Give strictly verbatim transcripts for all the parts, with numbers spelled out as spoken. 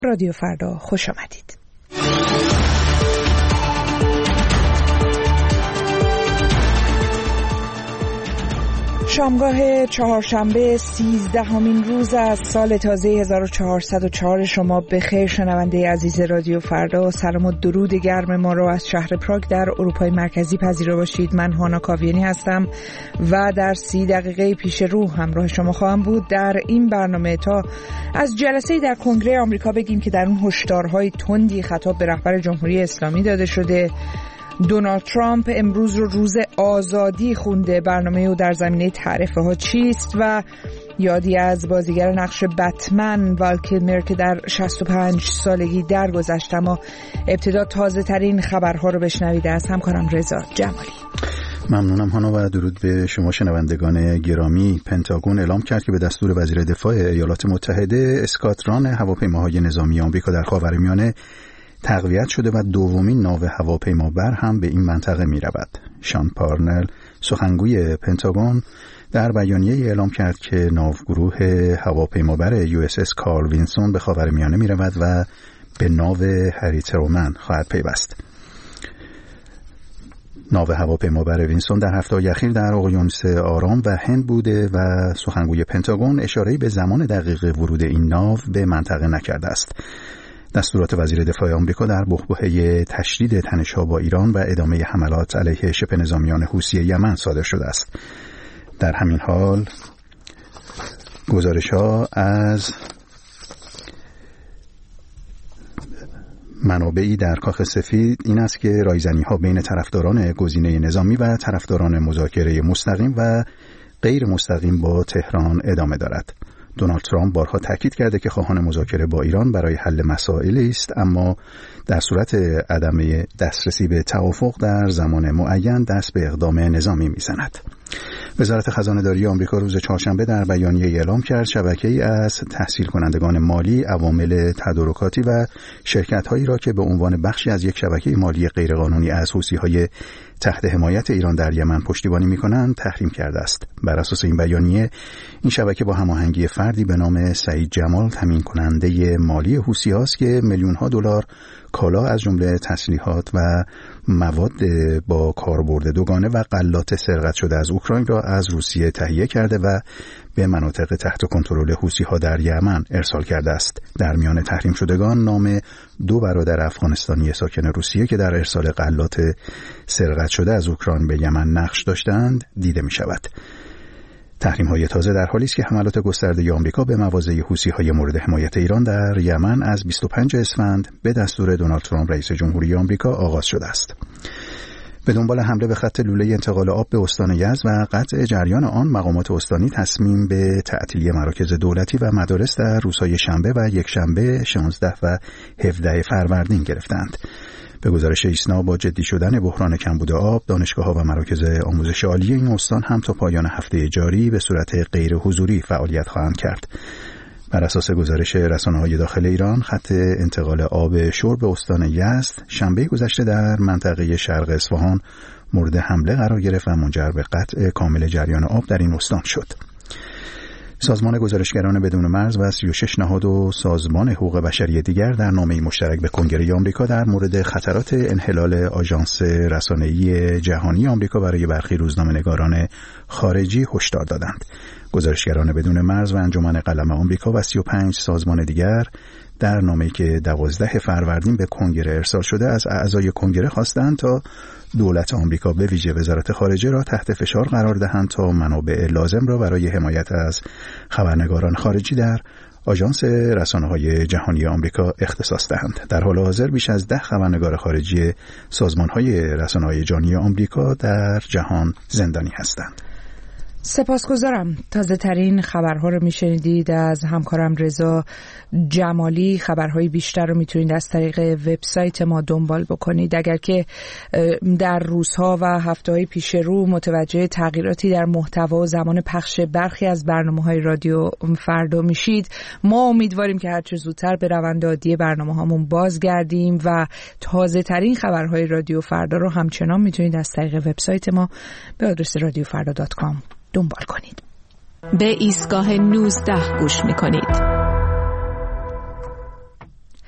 رادیو فردا خوش آمدید. شامگاه چهارشنبه سیزدهمین روز از سال تازه هزار و چهارصد و چهار شما بخیر شنونده عزیز رادیو فردا. سلام و درود گرم ما رو از شهر پراگ در اروپای مرکزی پذیرا باشید. من هانا کاویانی هستم و در سی دقیقه پیش رو همراه شما خواهم بود در این برنامه تا از جلسه‌ای در کنگره آمریکا بگیم که در اون هشدارهای تندی خطاب به رهبر جمهوری اسلامی داده شده. دونالد ترامپ امروز رو روز آزادی خونده. برنامه او در زمینه تعرفه ها چیست و یادی از بازیگر نقش بتمن وال کیلمر که در شصت و پنج سالگی درگذشت. اما ابتدا تازه ترین خبرها رو بشنوید از همکارم رضا جمالی. ممنونم هانا و درود به شما شنوندگان گرامی. پنتاگون اعلام کرد که به دستور وزیر دفاع ایالات متحده اسکادران هواپیماهای نظامی آمریکا در خاورمیانه تقویت شده و دومین ناو هواپیمابر هم به این منطقه می رود. شان پارنل سخنگوی پنتاگون در بیانیه اعلام کرد که ناوگروه هواپیمابر یو اس اس کارل وینسون به خاورمیانه می رود و به ناو هری ترومن خواهد پیوست. ناو هواپیمابر وینسون در هفته‌های اخیر در اقیانوس آرام و هند بوده و سخنگوی پنتاگون اشاره‌ای به زمان دقیق ورود این ناو به منطقه نکرده است. دستورات وزیر دفاع آمریکا در بحبوحه تشدید تنش‌ها با ایران و ادامه حملات علیه شبه نظامیان حوثی یمن صادر شده است. در همین حال گزارش‌ها از منابعی در کاخ سفید این است که رایزنی‌ها بین طرفداران گزینه نظامی و طرفداران مذاکره مستقیم و غیر مستقیم با تهران ادامه دارد. دونالد ترامپ بارها تاکید کرده که خواهان مذاکره با ایران برای حل مسائلی است، اما در صورت عدم دسترسی به توافق در زمان معین دست به اقدام نظامی می‌زند. وزارت خزانه‌داری آمریکا روز چهارشنبه در بیانیه اعلام کرد شبکه‌ای از تحصیل کنندگان مالی، عوامل تدارکاتی و شرکت‌هایی را که به عنوان بخشی از یک شبکه مالی غیرقانونی از حوثی‌های تحت حمایت ایران در یمن پشتیبانی می‌کنند تحریم کرده است. بر اساس این بیانیه این شبکه با هماهنگی فردی به نام سعید جمال تامین کننده مالی حوثی‌هاست که میلیون‌ها دلار کالا از جمله تسلیحات و مواد با کاربرد دوگانه و غلات سرقت شده از اوکراین را از روسیه تهیه کرده و به مناطق تحت کنترل حوثی‌ها در یمن ارسال کرده است. در میان تحریم شدگان نام دو برادر افغانستانی ساکن روسیه که در ارسال غلات سرقت شده از اوکراین به یمن نقش داشتند دیده می شود. تحریم‌های تازه در حالی است که حملات گسترده آمریکا به مواضع حوثی‌های مورد حمایت ایران در یمن از بیست و پنجم اسفند به دستور دونالد ترامپ رئیس جمهوری آمریکا آغاز شده است. به دنبال حمله به خط لوله انتقال آب به استان یزد و قطع جریان آن، مقامات استانی تصمیم به تعطیلی مراکز دولتی و مدارس در روزهای شنبه و یکشنبه شانزده و هفده فروردین گرفتند. به گزارش ایسنا با جدی شدن بحران کمبود آب، دانشگاه‌ها و مراکز آموزش عالی این استان هم تا پایان هفته جاری به صورت غیر حضوری فعالیت خواهند کرد. بر اساس گزارش رسانه‌های داخل ایران، خط انتقال آب شرب استان یزد شنبه گذشته در منطقه شرق اصفهان مورد حمله قرار گرفت و منجر به قطع کامل جریان آب در این استان شد. سازمان گزارشگران بدون مرز و سی و شش نهاد و سازمان حقوق بشری دیگر در نامه‌ای مشترک به کنگره آمریکا در مورد خطرات انحلال آژانس رسانه‌ای جهانی آمریکا برای برخی روزنامه‌نگاران خارجی هشدار دادند. گزارشگران بدون مرز و انجمن قلم آمریکا و سی و پنج سازمان دیگر در نامه‌ای که دوازده فروردین به کنگره ارسال شده از اعضای کنگره خواستند تا دولت آمریکا به ویژه وزارت خارجه را تحت فشار قرار دهند تا منابع لازم را برای حمایت از خبرنگاران خارجی در آژانس رسانه‌های جهانی آمریکا اختصاص دهند. در حال حاضر بیش از ده خبرنگار خارجی سازمان‌های رسانه‌های جهانی آمریکا در جهان زندانی هستند. سپاسگزارم. تازه ترین خبرها رو میشنیدید از همکارم رضا جمالی. خبرهای بیشتر رو میتونید از طریق وبسایت ما دنبال بکنید. اگر که در روزها و هفته‌های پیش رو متوجه تغییراتی در محتوا و زمان پخش برخی از برنامه‌های رادیو فردا میشید، ما امیدواریم که هرچه زودتر به روند عادی برنامه‌هامون بازگردیم و تازه ترین خبرهای رادیو فردا رو همچنان میتونید از طریق وبسایت ما به آدرس رادیو فردا دات کام دنبال کنید. به ایستگاه نوزده گوش میکنید.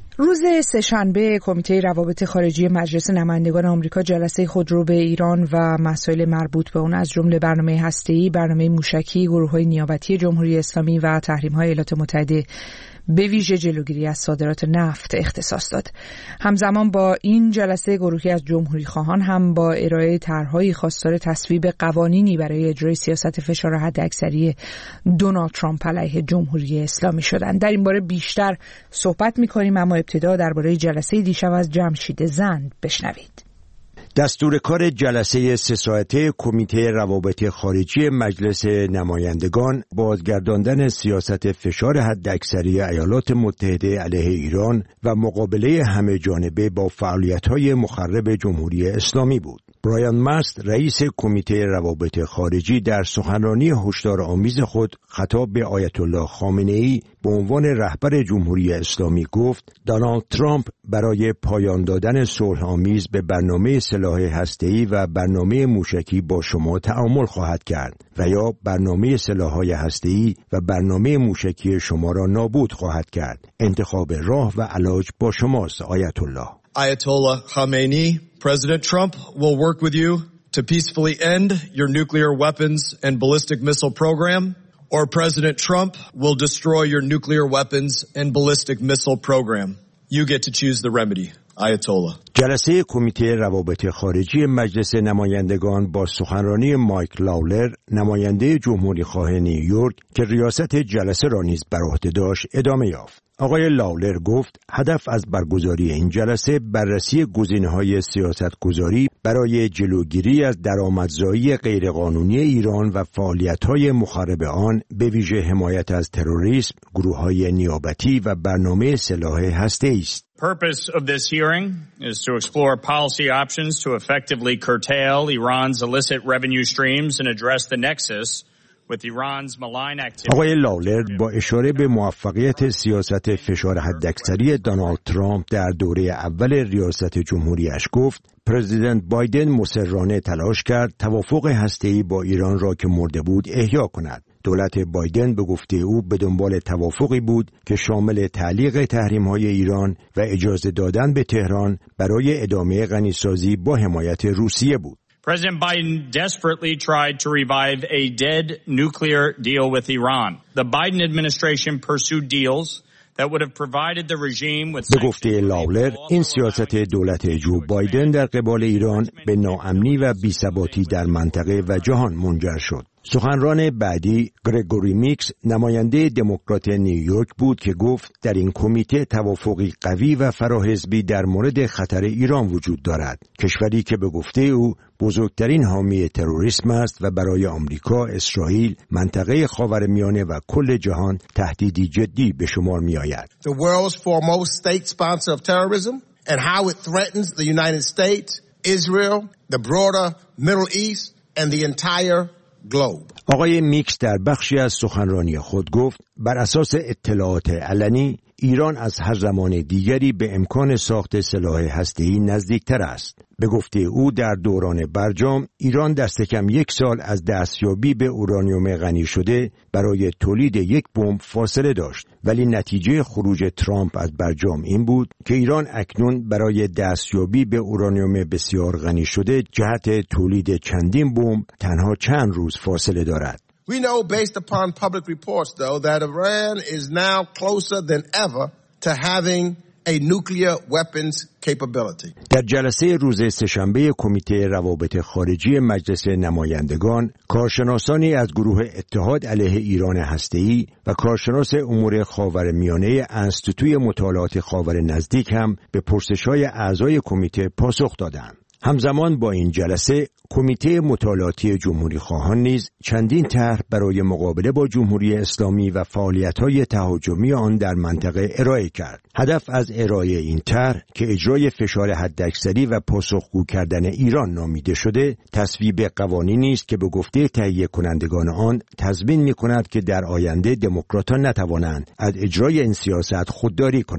روز سه‌شنبه کمیته روابط خارجی مجلس نمایندگان آمریکا جلسه خود رو به ایران و مسائل مربوط به اون از جمله برنامه هسته‌ای، برنامه موشکی، گروه‌های نیابتی جمهوری اسلامی و تحریم‌های ایالات متحده به ویژه جلوگیری از صادرات نفت اختصاص داد. همزمان با این جلسه گروهی از جمهوری خواهان هم با ارائه طرح‌های خواستار تصویب قوانینی برای اجرای سیاست فشار حداکثری دونالد ترامپ علیه جمهوری اسلامی شدند. در این باره بیشتر صحبت می‌کنیم، اما ابتدا درباره جلسه دیشب از جمشید زند بشنوید. دستور کار جلسه سه ساعته کمیته روابط خارجی مجلس نمایندگان بازگرداندن سیاست فشار حداکثری ایالات متحده علیه ایران و مقابله همه جانبه با فعالیت‌های مخرب جمهوری اسلامی بود. برایان مست رئیس کمیته روابط خارجی در سخنرانی هشدارآمیز خود خطاب به آیت الله خامنه‌ای به عنوان رهبر جمهوری اسلامی گفت دونالد ترامپ برای پایان دادن صلح‌آمیز به برنامه سلاح هسته‌ای و برنامه موشکی با شما تعامل خواهد کرد و یا برنامه سلاح‌های هسته‌ای و برنامه موشکی شما را نابود خواهد کرد. انتخاب راه و علاج با شماست آیت الله. Ayatollah Khamenei, President Trump will work with you to peacefully end your nuclear weapons and ballistic missile program, or President Trump will destroy your nuclear weapons and ballistic missile program. You get to choose the remedy. Ayatollah. جلسه کمیته روابط خارجی مجلس نمایندگان با سخنرانی مایک لاولر، نماینده جمهوری خواه نیویورک که ریاست جلسه را نیز بر عهده داشت، ادامه یافت. آقای لاولر گفت هدف از برگزاری این جلسه بررسی گزینه‌های سیاستگذاری برای جلوگیری از درآمدزایی غیرقانونی ایران و فعالیت‌های مخرب آن، به ویژه حمایت از تروریسم، گروه‌های نیابتی و برنامه سلاح هسته‌ای است. purpose of this hearing is to explore policy options to effectively curtail Iran's illicit revenue streams and address the nexus with Iran's malign activities. آقای لاولر با اشاره به موفقیت سیاست فشار حداکثری دونالد ترامپ در دوره اول ریاست جمهوریش گفت پرزیدنت بایدن مصرانه تلاش کرد توافق هسته‌ای با ایران را که مرده بود احیا کند. دولت بایدن به گفته او به دنبال توافقی بود که شامل تعلیق تحریم‌های ایران و اجازه دادن به تهران برای ادامه غنیسازی با حمایت روسیه بود. President Biden desperately tried to revive a dead nuclear deal with Iran. The Biden administration pursued deals that would have provided the regime with به گفته لاولر این سیاست دولت جو بایدن در قبال ایران به ناامنی و بی‌ثباتی در منطقه و جهان منجر شد. سخنران بعدی گرگوری میکس نماینده دموکرات نیویورک بود که گفت در این کمیته توافقی قوی و فراحزبی در مورد خطر ایران وجود دارد، کشوری که به گفته او بزرگترین حامی تروریسم است و برای آمریکا، اسرائیل، منطقه خاورمیانه و کل جهان تهدیدی جدی به شمار می آید. The world's foremost state sponsor of terrorism and how it threatens the United States, Israel, the broader Middle East and the entire globe. آقای میکس در بخشی از سخنرانی خود گفت بر اساس اطلاعات علنی ایران از هر زمان دیگری به امکان ساخت سلاح هسته‌ای نزدیکتر است. به گفته او در دوران برجام ایران دست کم یک سال از دستیابی به اورانیوم غنی شده برای تولید یک بمب فاصله داشت، ولی نتیجه خروج ترامپ از برجام این بود که ایران اکنون برای دستیابی به اورانیوم بسیار غنی شده جهت تولید چندین بمب تنها چند روز فاصله دارد. We know based upon public reports though that Iran is now closer than ever to having a nuclear weapons capability. در جلسه روز سه‌شنبه کمیته روابط خارجی مجلس نمایندگان، کارشناسانی از گروه اتحاد علیه ایران هسته‌ای و کارشناس امور خاورمیانه انستیتوی مطالعات خاور نزدیک هم به پرسش‌های اعضای کمیته پاسخ دادند. همزمان با این جلسه کمیته مطالعاتی جمهوری خواهان نیز چندین طرح برای مقابله با جمهوری اسلامی و فعالیت‌های تهاجمی آن در منطقه ارائه کرد. هدف از ارائه این طرح که اجرای فشار حداکثری و پاسخگو کردن ایران نامیده شده، تصویب قوانینی است که به گفته تهیه کنندگان آن تضمین می‌کند که در آینده دموکراتان نتوانند از اجرای این سیاست خودداری کنند.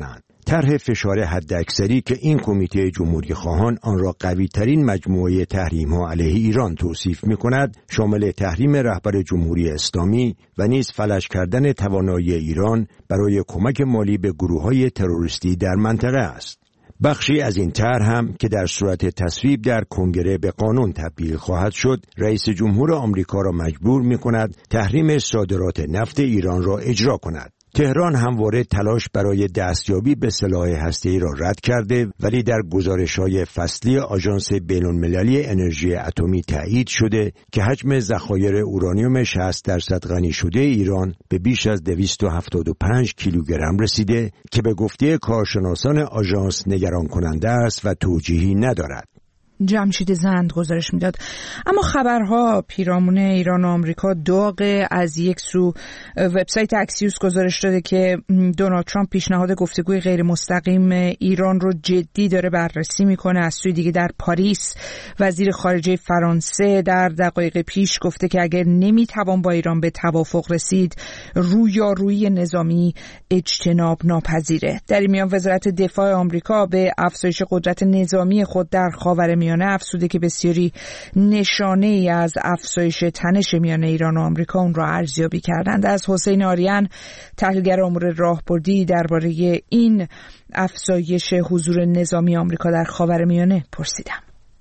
طرح فشار حداکثری که این کمیته جمهوری خواهان آن را قوی ترین مجموعه تحریم ها علیه ایران توصیف می کند، شامل تحریم رهبر جمهوری اسلامی و نیز فلج کردن توانایی ایران برای کمک مالی به گروه‌های تروریستی در منطقه است. بخشی از این طرح هم که در صورت تصویب در کنگره به قانون تبدیل خواهد شد، رئیس جمهور آمریکا را مجبور می کند تحریم صادرات نفت ایران را اجرا کند. تهران همواره تلاش برای دستیابی به سلاح هسته‌ای را رد کرده، ولی در گزارش‌های فصلی آژانس بین‌المللی انرژی اتمی تایید شده که حجم ذخایر اورانیوم شصت درصد غنی شده ایران به بیش از دویست و هفتاد و پنج کیلوگرم رسیده که به گفته کارشناسان آژانس نگران کننده است و توجیهی ندارد. جمشید زند گزارش میداد. اما خبرها پیرامون ایران و آمریکا داغ. از یک سو وبسایت اکسیوس گزارش داده که دونالد ترامپ پیشنهاد گفتگوی غیر مستقیم ایران رو جدی داره بررسی میکنه. از سوی دیگه در پاریس وزیر خارجه فرانسه در دقایق پیش گفته که اگر نمیتوان با ایران به توافق رسید، رویارویی نظامی اجتناب ناپذیره. در این میان وزارت دفاع آمریکا به افزایش قدرت نظامی خود در خاورمیانه افسوده که بسیاری نشانه ای از افزایش تنش میان ایران و آمریکا اون را ارزیابی کردند. از حسین آریان تحلیلگر امور راهبردی درباره این افزایش حضور نظامی آمریکا در خاورمیانه پرسیدم.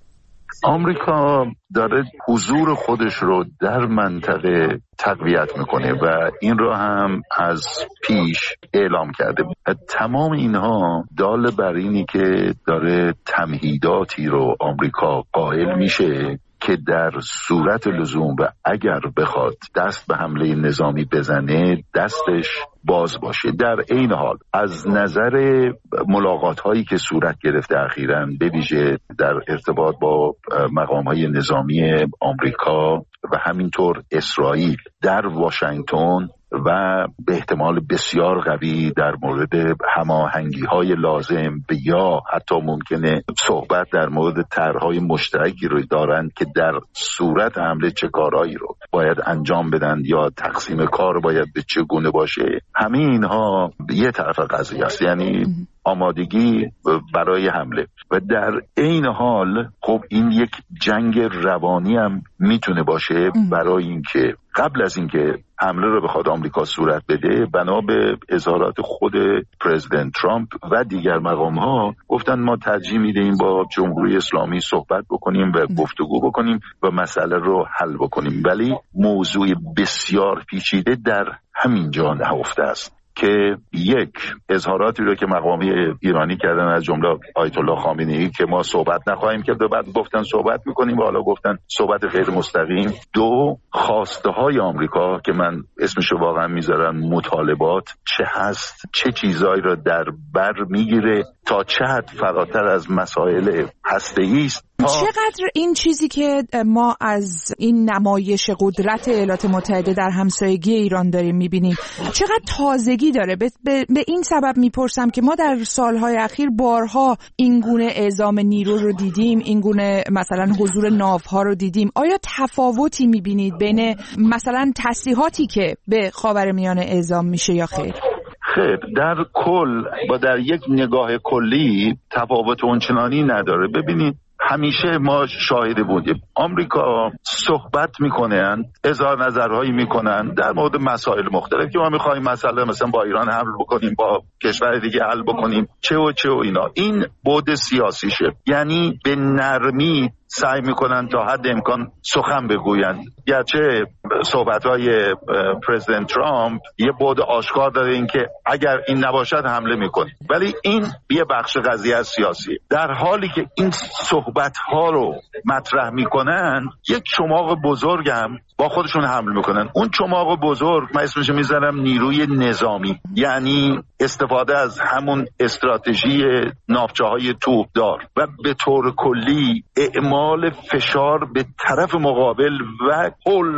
آمریکا داره حضور خودش رو در منطقه تقویت میکنه و این رو هم از پیش اعلام کرده. تمام اینها دال بر اینی که داره تمهیداتی رو آمریکا قائل میشه که در صورت لزوم و اگر بخواد دست به حمله نظامی بزنه دستش باز باشه. در این حال از نظر ملاقات هایی که صورت گرفته اخیراً به ویژه در ارتباط با مقام های نظامی آمریکا و همینطور اسرائیل در واشنگتن و به احتمال بسیار قوی در مورد هماهنگی های لازم و یا حتی ممکنه صحبت در مورد طرح‌های مشترکی رو دارند که در صورت حمله چه کارهایی رو باید انجام بدن یا تقسیم کار باید به چه گونه باشه. همه اینها یه طرف قضیه است، یعنی آمادگی برای حمله و در این حال خب این یک جنگ روانی هم میتونه باشه برای اینکه قبل از اینکه حمله رو بخواد آمریکا صورت بده، بنا به اظهارات خود پرزیدنت ترامپ و دیگر مقام ها گفتن ما ترجیح میدیم با جمهوری اسلامی صحبت بکنیم و گفتگو بکنیم و مسئله رو حل بکنیم، ولی موضوع بسیار پیچیده در همین جا نهفته است که یک اظهاراتی رو که مقامی ایرانی کردن از جمله آیت الله خامنه‌ای که ما صحبت نخواهیم کرد و بعد گفتن صحبت میکنیم و حالا گفتن صحبت غیر مستقیم. دو خواسته های آمریکا که من اسمشو واقعا میذارم مطالبات چه هست، چه چیزایی رو در بر میگیره تا چه حد فراتر از مسائل هسته‌ای است. چقدر این چیزی که ما از این نمایش قدرت ایالات متحده در همسایگی ایران داریم میبینیم چقدر تازگی داره؟ به, به, به این سبب میپرسم که ما در سالهای اخیر بارها این گونه اعزام نیرو رو دیدیم، این گونه مثلا حضور ناوها رو دیدیم. آیا تفاوتی میبینید بین مثلا تسلیحاتی که به خاورمیانه اعزام میشه یا خیر؟ خیر، در کل با در یک نگاه کلی تفاوت اونچنانی نداره. ببینید همیشه ما شاهد بودیم آمریکا صحبت میکنن، اظهار نظرهایی میکنن در مورد مسائل مختلف که ما میخوایم مثلا مثلا با ایران حمل بکنیم، با کشور دیگه حل بکنیم، چه و چه و اینا. این بعد سیاسیشه، یعنی به نرمی سعی میکنن تا حد امکان سخن بگویند. گرچه صحبت‌های پرزیدنت ترامپ یه بعد آشکار داره این که اگر این نباشد حمله میکنیم، ولی این یه بخش قضیه سیاسی. در حالی که این صحبت‌ها رو مطرح میکنن یک چماق بزرگ هم با خودشون حمل میکنن. اون چماق بزرگ من اسمش میذارم نیروی نظامی، یعنی استفاده از همون استراتژی ناوچه‌های توپدار و به طور کلی اعمال فشار به طرف مقابل و هل دادن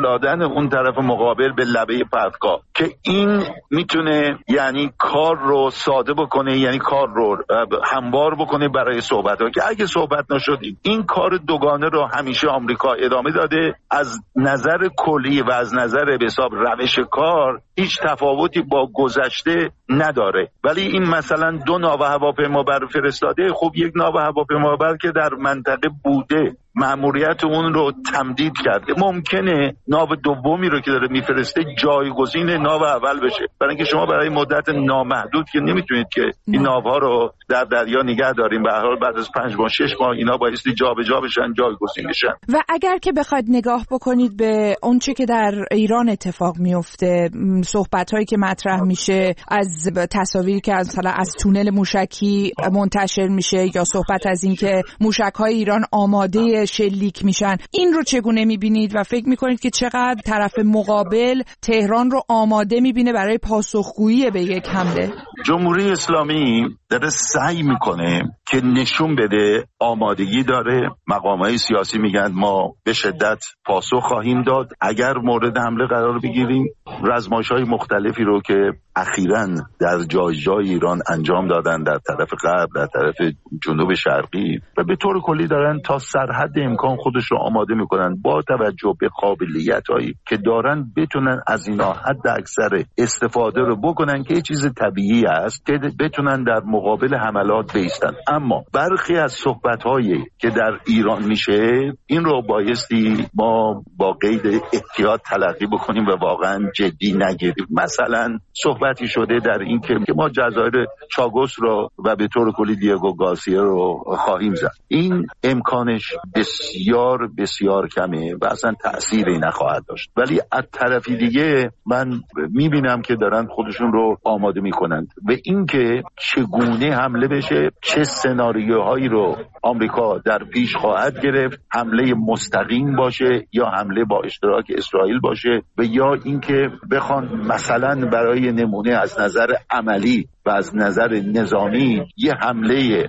رسوندن اون طرف مقابل به لبه پرتگاه که این میتونه یعنی کار رو ساده بکنه، یعنی کار رو هموار بکنه برای صحبت ها، که اگه صحبت نشد این کار دوگانه رو همیشه آمریکا ادامه داده. از نظر کلی و از نظر به حساب روش کار هیچ تفاوتی با گذشته نداره. ولی این مثلا دو ناو هواپیما بر فرستاده، خب یک ناو هواپیما بر که در منطقه بوده مأموریت اون رو تمدید کرده، ممکنه ناو دومی رو که داره میفرسته جایگزین ناو اول بشه، برای اینکه شما برای مدت نامحدود که نمیتونید که این ناوها رو در دریا نگه داریم. به هر حال بعد از پنج ماه شش ماه اینا بایستی جابجا بشن، جایگزین بشن. و اگر که بخواید نگاه بکنید به اون چه که در ایران اتفاق میفته، صحبت‌هایی که مطرح میشه از تصاویری که از مثلا از تونل موشکی منتشر میشه یا صحبت از این که موشک‌های ایران آماده شلیک میشن، این رو چگونه میبینید و فکر میکنید که چقدر طرف مقابل تهران رو آماده میبینه برای پاسخگویی به یک حمله؟ جمهوری اسلامی داره سعی میکنه که نشون بده آمادگی داره. مقامات سیاسی میگن ما به شدت پاسخ خواهیم داد اگر مورد حمله قرار بگیریم. رزمایش‌های مختلفی رو که اخیراً در جای جای ایران انجام دادن، در طرف غرب، در طرف جنوب شرقی، و به طور کلی دارن تا سرحد امکان خودش رو آماده میکنن با توجه به قابلیت‌هایی که دارن بتونن از اینا حد اکثر استفاده رو بکنن که یه چیز طبیعی است که بتونن در مقابل حملات بایستن. اما برخی از صحبت‌هایی که در ایران میشه این رو بایستی ما با قید احتیاط تلقی بکنیم و واقعا جدی نگیریم. مثلا صحبتی شده در این که ما جزایر چاگوس رو و به طور کلی دیگو گارسیا رو خواهیم زد. این امکانش بسیار بسیار کمه و اصلا تأثیری نخواهد داشت. ولی از طرفی دیگه من میبینم که دارن خودشون رو آماده میکنند به این که چگونه حمله بشه، چه سناریوهایی رو آمریکا در پیش خواهد گرفت، حمله مستقیم باشه یا حمله با اشتراک اسرائیل باشه، و یا اینکه بخوان مثلا برای نمونه از نظر عملی و از نظر نظامی یه حمله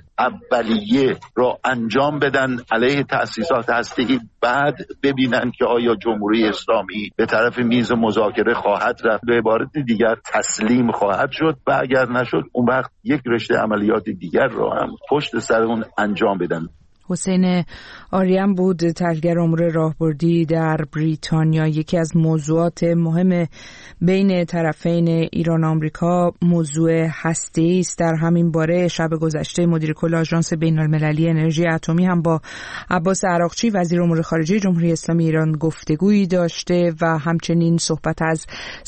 اولیه را انجام بدن علیه تأسیسات هسته‌ای، بعد ببینن که آیا جمهوری اسلامی به طرف میز مذاکره خواهد رفت، به عبارت دیگر تسلیم خواهد شد، و اگر نشد اون وقت یک رشته عملیات دیگر را هم پشت سر اون انجام بدن. حسین آریان بود، تحلیلگر امور راهبردی در بریتانیا. یکی از موضوعات مهم بین طرفین ایران و آمریکا موضوع هسته‌ای است. در همین باره شب گذشته مدیر کل آژانس بین‌المللی انرژی اتمی هم با عباس عراقچی وزیر امور خارجه جمهوری اسلامی ایران گفتگویی داشته و همچنین صحبت از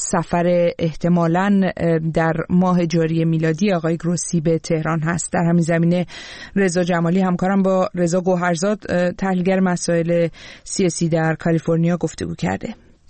سفر احتمالاً در ماه جاری میلادی آقای گروسی به تهران هست. در همین زمینه رضا جمالی همکارم با رضا گوهرزاد تحلیلگر مسائل سیاسی در کالیفرنیا گفتگو کرده.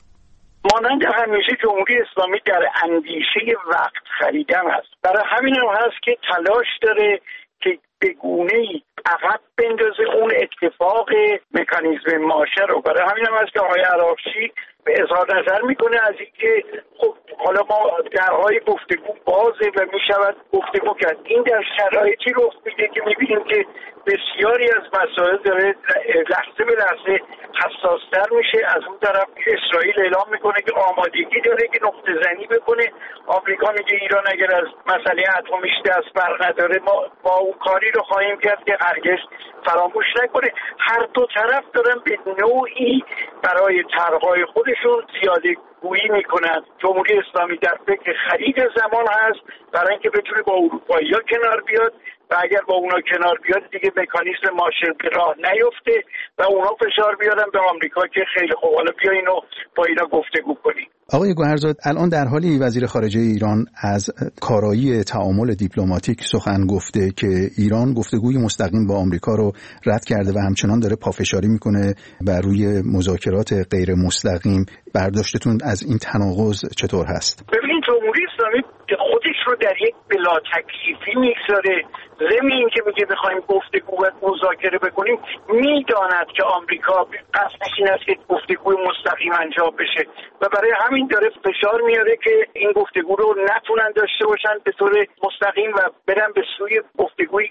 مانند همیشه جمهوری اسلامی در اندیشه وقت خریدن است. برای همین هم هست که تلاش داره که به گونه‌ای عقب بندازه اون اتفاق مکانیزم ماشه رو. برای همین هم هست که آقای عراقچی اظهار نظر میکنه از اینکه خب حالا ما درهای گفتگو بازه و میشود گفتگو کرد. این در شرایطی رخ میده که میبینیم که بسیاری از مسائل داره لحظه به لحظه حساستر میشه. از اون طرف اسرائیل اعلام میکنه که آمادگی داره که نقطه زنی بکنه. آمریکا میگه ایران اگر از مسئله اتمیش دست بر نداره ما با اون کاری رو خواهیم کرد که هرگز فراموش نکنه. هر دو طرف دارن به نوعی برای طرح‌های خودشون زیاده گویی میکنن. جمهوری اسلامی در فکر خرید زمان هست برای اینکه بتونه با اروپایی‌ها کنار بیاد و اگر با اونا کنار بیاد دیگه مکانیزم مارشال به راه نیفته و اونا فشار بیارن به آمریکا که خیلی خوب حالا بیا اینو با اینا گفتگو کنیم. آقای گوهرزاد، الان در حالی وزیر خارجه ایران از کارایی تعامل دیپلماتیک سخن گفته که ایران گفتگوی مستقیم با آمریکا رو رد کرده و همچنان داره پافشاری میکنه بر روی مذاکرات غیر مستقیم. برداشتتون از این تناقض چطور هست؟ ببینید جمهوری اسلامی خودش رو در یک بلا تکلیفی میگذاره. ضمن این که میگه بخوایم گفتگو و مذاکره بکنیم، میداند که آمریکا قصدش این است که گفتگوی مستقیم انجام بشه و برای همین داره فشار میاره که این گفتگو رو نتونن داشته باشن به طور مستقیم و برن به سوی گفتگویی که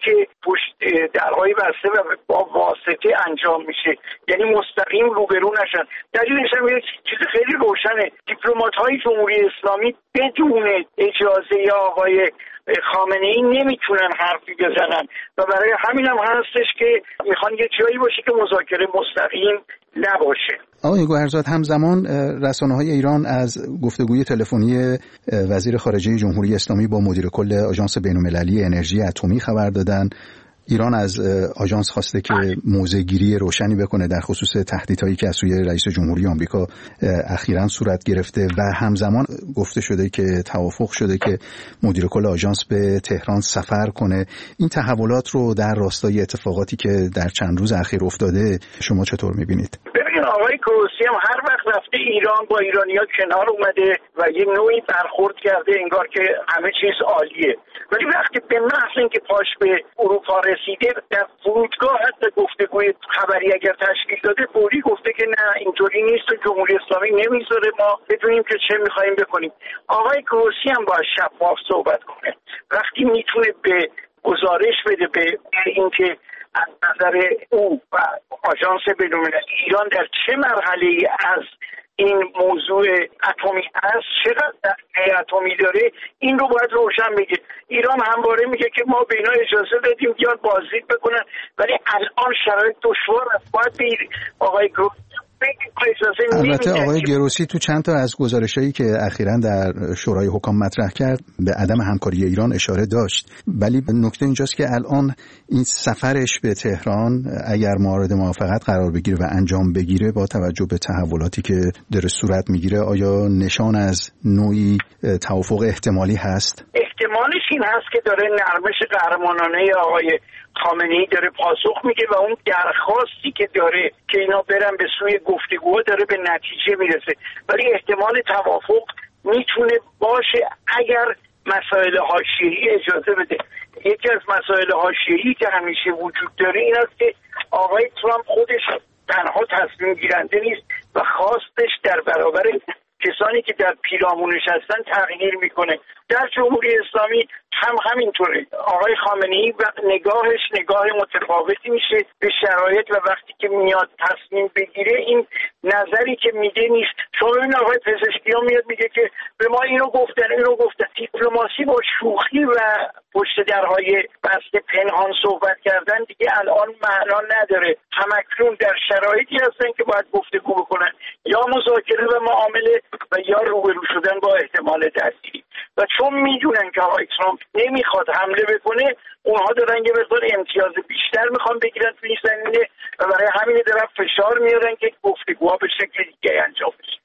پشت درهای بسته و با واسطه انجام میشه، یعنی مستقیم روبرو نشن. دلیلش هم یک چیز خیلی روشنه، دیپلمات‌های جمهوری اسلامی بدون اجازه آقای خامنه ای نمیتونن حرفی بزنن و برای همین هم هستش که میخوان یه جایی باشه که مذاکره مستقیم نباشه. آقای گوهرزاد، همزمان رسانه‌های ایران از گفتگوی تلفنی وزیر خارجه جمهوری اسلامی با مدیر کل آژانس بین‌المللی انرژی اتمی خبر دادن. ایران از آژانس خواسته که موضع‌گیری روشنی بکنه در خصوص تهدیدهایی که از سوی رئیس جمهوری آمریکا اخیراً صورت گرفته و همزمان گفته شده که توافق شده که مدیر کل آژانس به تهران سفر کنه. این تحولات رو در راستای اتفاقاتی که در چند روز اخیر افتاده شما چطور می‌بینید؟ ببینید آقای کوروسی هم هر وقت رفته ایران با ایرانی‌ها کنار اومده و یه نوعی برخورد کرده انگار که همه چیز عالیه، ولی وقتی به محض اینکه پاش به اروپا رسیده در فرودگاه حتی گفتگوی خبری اگر تشکیل داده فوری گفته که نه اینطوری نیست و جمهوری اسلامی نمیذاره ما بدونیم که چه میخوایم بکنیم. آقای کوروسی هم باید شفاف صحبت کنه. وقتی میتونه به گزارش بده به اینکه از نظر او و آژانس بین‌المللی ایران در چه مرحله‌ای از این موضوع اتمی است، چقدر اتمی داره، این رو باید روشن بگه. ایران همواره میگه که ما به اینا اجازه دادیم بیان بازدید بکنن، ولی الان شرایط دشوار است. باید به آقای گروسی البته آقای گروسی تو چند تا از گزارشایی که اخیراً در شورای حکام مطرح کرد به عدم همکاری ایران اشاره داشت، ولی نکته اینجاست که الان این سفرش به تهران اگر مورد موافقت قرار بگیره و انجام بگیره با توجه به تحولاتی که داره صورت میگیره آیا نشان از نوعی توافق احتمالی هست؟ احتمالش این هست که داره نرمش قهرمانانه آقای خامنه‌ای داره پاسخ میگه و اون درخواستی که داره که اینا برن به سوی گفتگوها داره به نتیجه میرسه، ولی احتمال توافق میتونه باشه اگر مسائل حاشیه‌ای اجازه بده. یکی از مسائل حاشیه‌ای که همیشه وجود داره این است که آقای ترامپ خودش تنها تصمیم گیرنده نیست و خواستش در برابر کسانی که در پیرامونش هستن تغییر میکنه. در جمهوری اسلامی هم همینطوره. آقای خامنه‌ای نگاهش نگاه متفاوتی میشه به شرایط و وقتی که میاد تصمیم بگیره این نظری که میده نیست. شما ببین آقای پزشکیان میاد میگه که به ما اینو گفتن اینو گفتن. دیپلماسی با شوخی و پشت درهای بسته پنهان صحبت کردن دیگه الان معنا نداره. همکنون در شرایطی هستن که باید گفتگو بکنن، یا مذاکره و معامله و یا روبرو شدن با احتمال درگیری. و چون میدونن که آقای ترامپ نمیخواد حمله بکنه، اونها دارن یه مقدار امتیاز بیشتر میخوان بگیرن توی این زمینه و برای همین دارن فشار میارن که گفتگوها به شکل دیگه انجام بشه.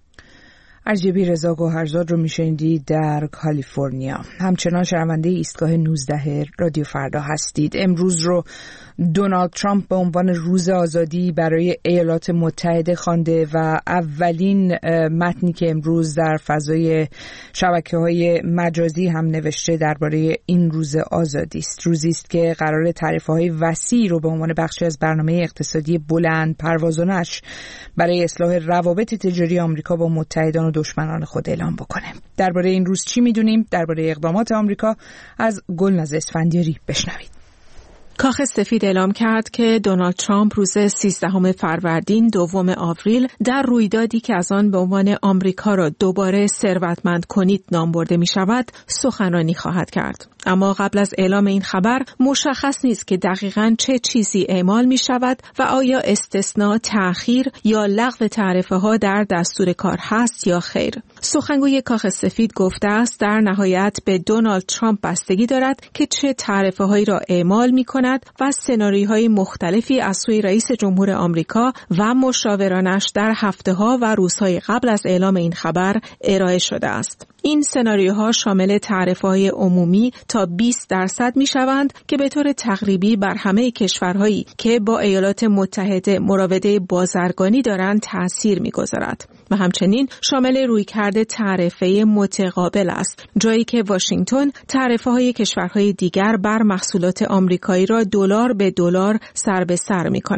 ارجبی رضا گوهرزاد رو میشنیدید در کالیفرنیا. همچنان شنونده ایستگاه نوزده رادیو فردا هستید. امروز رو دونالد ترامپ به عنوان روز آزادی برای ایالات متحده خوانده و اولین متنی که امروز در فضای شبکه‌های مجازی هم نوشته درباره این روز آزادی است. روزی است که قرار تعرفه‌های وسیع رو به عنوان بخشی از برنامه اقتصادی بلند پروازانش برای اصلاح روابط تجاری آمریکا با متحدان و دشمنان خود اعلام بکنه. درباره این روز چی می‌دونیم؟ درباره اقدامات آمریکا از گلناز اسفندیاری بشنوید. کاخ سفید اعلام کرد که دونالد ترامپ روز سیزدهم فروردین دوم آوریل در رویدادی که از آن به عنوان آمریکا را دوباره ثروتمند کنید نام برده می شود سخنرانی خواهد کرد. اما قبل از اعلام این خبر مشخص نیست که دقیقاً چه چیزی اعمال می شود و آیا استثناء، تأخیر یا لغو تعرفه ها در دستور کار هست یا خیر. سخنگوی کاخ سفید گفته است در نهایت به دونالد ترامپ بستگی دارد که چه تعرفه هایی را اعمال می کند و سناریوهای مختلفی از سوی رئیس جمهور آمریکا و مشاورانش در هفته‌ها و روزهای قبل از اعلام این خبر ارائه شده است. این سناریوها شامل تعرفه‌های عمومی تا بیست درصد می‌شوند که به طور تقریبی بر همه کشورهایی که با ایالات متحده مراوده بازرگانی دارند تأثیر می‌گذارد و همچنین شامل رویکرد تعرفه متقابل است، جایی که واشنگتن تعرفه‌های کشورهای دیگر بر محصولات آمریکایی را دلار به دلار سر به سر می‌کند.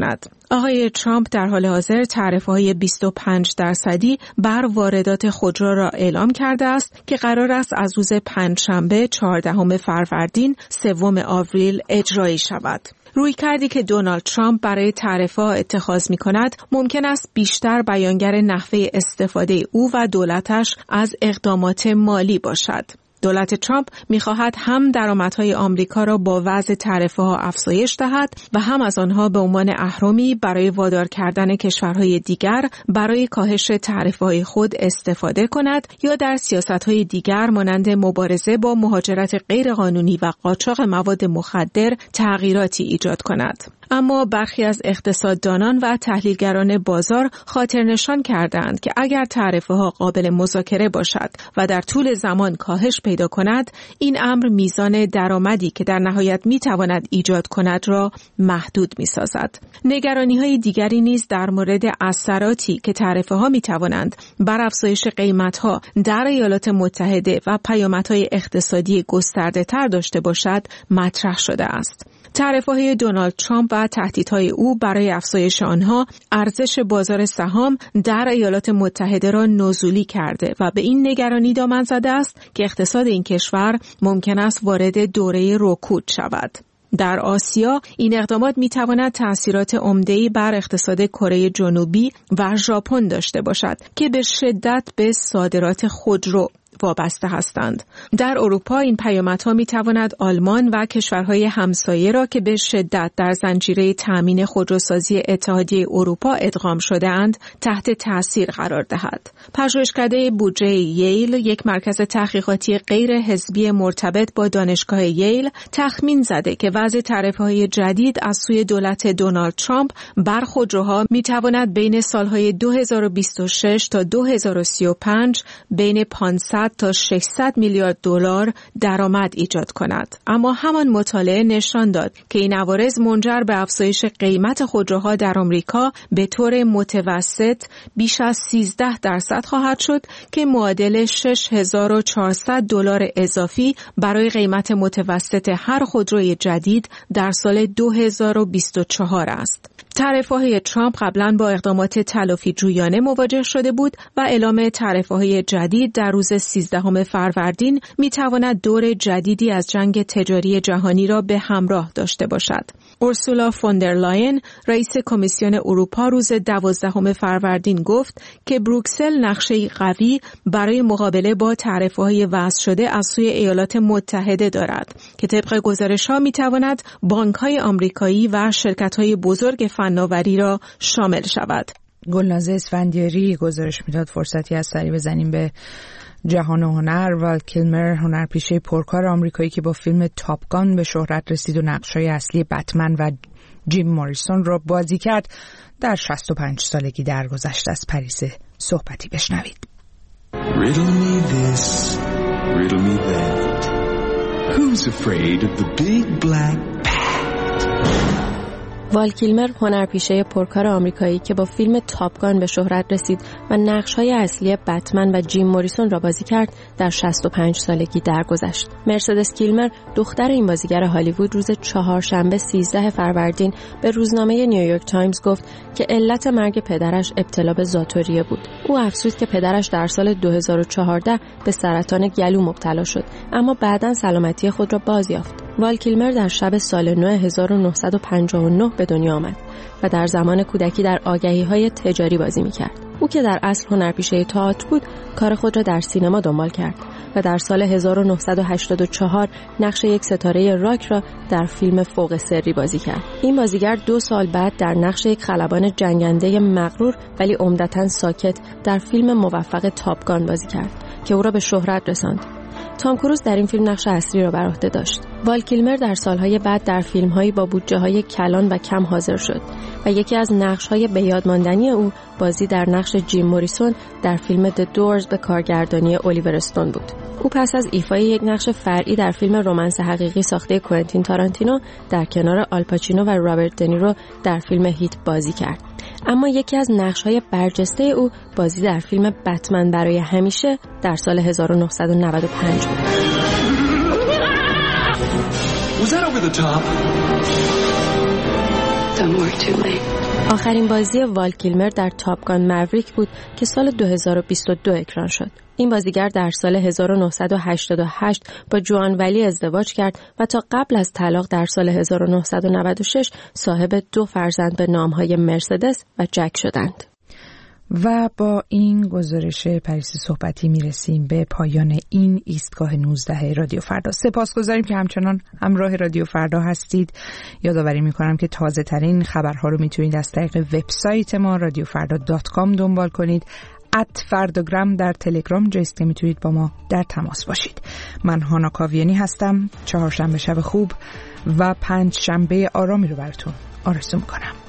آقای ترامپ در حال حاضر تعرفه‌های بیست و پنج درصدی بر واردات خودرو را اعلام کرده است که قرار است از روز پنجشنبه چهاردهم فروردین سوم آوریل اجرایی شود. رویکردی که دونالد ترامپ برای تعرفه‌ها اتخاذ می‌کند ممکن است بیشتر بیانگر نحوه استفاده او و دولتش از اقدامات مالی باشد. دولت ترامپ می‌خواهد هم درآمدهای آمریکا را با وضع تعرفه‌ها افزایش دهد و هم از آنها به عنوان اهرمی برای وادار کردن کشورهای دیگر برای کاهش تعرفه‌های خود استفاده کند یا در سیاست‌های دیگر مانند مبارزه با مهاجرت غیرقانونی و قاچاق مواد مخدر تغییراتی ایجاد کند. اما برخی از اقتصاددانان و تحلیلگران بازار خاطرنشان کردند که اگر تعرفه‌ها قابل مذاکره باشد و در طول زمان کاهش پیدا کند، این امر میزان درآمدی که در نهایت میتواند ایجاد کند را محدود میسازد. نگرانی‌های دیگری نیز در مورد اثراتی که تعرفه‌ها میتوانند بر افزایش قیمت‌ها در ایالات متحده و پیامدهای اقتصادی گسترده‌تر داشته باشد مطرح شده است. تعرفه‌های دونالد ترامپ و تهدیدهای او برای افزایش آنها ارزش بازار سهام در ایالات متحده را نزولی کرده و به این نگرانی دامن زده است که اقتصاد این کشور ممکن است وارد دوره رکود شود. در آسیا این اقدامات می‌تواند تأثیرات عمده‌ای بر اقتصاد کره جنوبی و ژاپن داشته باشد که به شدت به صادرات خودرو وابسته هستند. در اروپا این پیامدها می‌تواند آلمان و کشورهای همسایه را که به شدت در زنجیره تأمین خودروسازی اتحادیه اروپا ادغام شده‌اند تحت تأثیر قرار دهد. پژوهشکده بودجه ییل، یک مرکز تحقیقاتی غیر حزبی مرتبط با دانشگاه ییل، تخمین زده که وضع تعرفه‌های جدید از سوی دولت دونالد ترامپ بر خودروها می‌تواند بین سالهای دو هزار و بیست و شش تا دو هزار و سی و پنج بین پانصد تا ششصد میلیارد دلار درآمد ایجاد کند. اما همان مطالعه نشان داد که این عوارض منجر به افزایش قیمت خودروها در آمریکا به طور متوسط بیش از سیزده درصد خواهد شد که معادل شش هزار و چهارصد دلار اضافی برای قیمت متوسط هر خودروی جدید در سال دو هزار و بیست و چهار است. تعرفه‌های ترامپ قبلا با اقدامات تلافی جویانه مواجه شده بود و اعلام تعرفه‌های جدید در روز سیزدهم فروردین می‌تواند دور جدیدی از جنگ تجاری جهانی را به همراه داشته باشد. اورسولا فوندرلاین، رئیس کمیسیون اروپا، روز دوازدهم فروردین گفت که بروکسل نقشه‌ای قوی برای مقابله با تعرفه‌های وضع شده از سوی ایالات متحده دارد که طبق گزارش‌ها می‌تواند بانک‌های آمریکایی و شرکت‌های بزرگ فناوری را شامل شود. گلناز اسفندیاری گزارش میداد. فرصتی از سری بزنیم به جهان هنر. وال کیلمر، هنرپیشه پرکار آمریکایی که با فیلم تاپ گان به شهرت رسید و نقش‌های اصلی بتمن و جیم موریسون را بازی کرد، در شصت و پنج سالگی درگذشت. از پریس صحبتی بشنوید. Riddle me this, riddle me that. Who's afraid of the big black bat? وال کیلمر، هنرپیشه پرکار آمریکایی که با فیلم تاپ گان به شهرت رسید و نقش‌های اصلی بتمن و جیم موریسون را بازی کرد، در شصت و پنج سالگی درگذشت. مرسدس کیلمر، دختر این بازیگر هالیوود، روز چهارشنبه سیزده فروردین به روزنامه نیویورک تایمز گفت که علت مرگ پدرش ابتلا به ذات‌وریه بود. او افزود که پدرش در سال دو هزار و چهارده به سرطان گلو مبتلا شد، اما بعداً سلامتی خود را بازیافت. وال کیلمر در شب سال نو هزار و نهصد و پنجاه و نه به دنیا آمد و در زمان کودکی در آگهی‌های تجاری بازی می‌کرد. او که در اصل هنرپیشه تئاتر بود، کار خود را در سینما دنبال کرد و در سال هزار و نهصد و هشتاد و چهار نقش یک ستاره راک را در فیلم فوق سری بازی کرد. این بازیگر دو سال بعد در نقش یک خلبان جنگنده مغرور ولی عمدتاً ساکت در فیلم موفق تاپ گان بازی کرد که او را به شهرت رساند. تام کروز در این فیلم نقش اصلی را بر عهده داشت. وال کیلمر در سالهای بعد در فیلم‌هایی با بودجه‌های کلان و کم حاضر شد و یکی از نقش‌های بۀاد ماندنی او بازی در نقش جیم موریسون در فیلم د دورز به کارگردانی الیور استون بود. او پس از ایفای یک نقش فرعی در فیلم رمانس حقیقی ساخته کوئنتین تارانتینو در کنار آلپاچینو و رابرت دنیرو در فیلم هیت بازی کرد. اما یکی از نقش‌های برجسته او بازی در فیلم بتمن برای همیشه در سال هزار و نهصد و نود و پنج بود. Was that over the top? Don't worry too late. آخرین بازی وال کیلمر در تاپ گان موریک بود که سال دو هزار و بیست و دو اکران شد. این بازیگر در سال هزار و نهصد و هشتاد و هشت با جوان ولی ازدواج کرد و تا قبل از طلاق در سال هزار و نهصد و نود و شش صاحب دو فرزند به نامهای مرسدس و جک شدند. و با این گزارش پریسا صحبتی میرسیم به پایان این ایستگاه نوزده رادیو فردا. سپاسگزاریم که همچنان همراه رادیو فردا هستید. یادآوری میکنم که تازه ترین خبرها رو میتونید از طریق وبسایت ما رادیو فردا دات کام دنبال کنید. ات فرداگرام در تلگرام جایست که میتونید با ما در تماس باشید. من هانا کاویانی هستم. چهارشنبه شب خوب و پنج شنبه آرامی رو براتون آرزو میکنم.